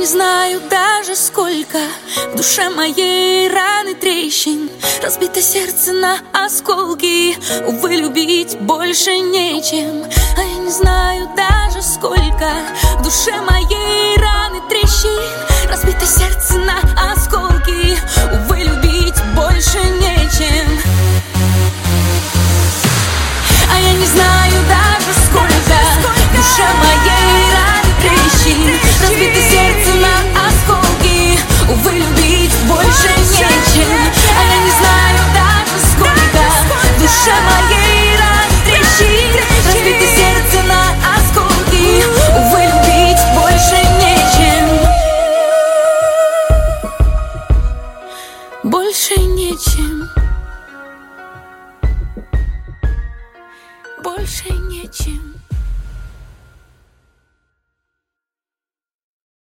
не знаю даже сколько в душе моей раны трещин, разбито сердце на осколки. Увы, любить больше нечем. А я не знаю даже сколько в душе моей раны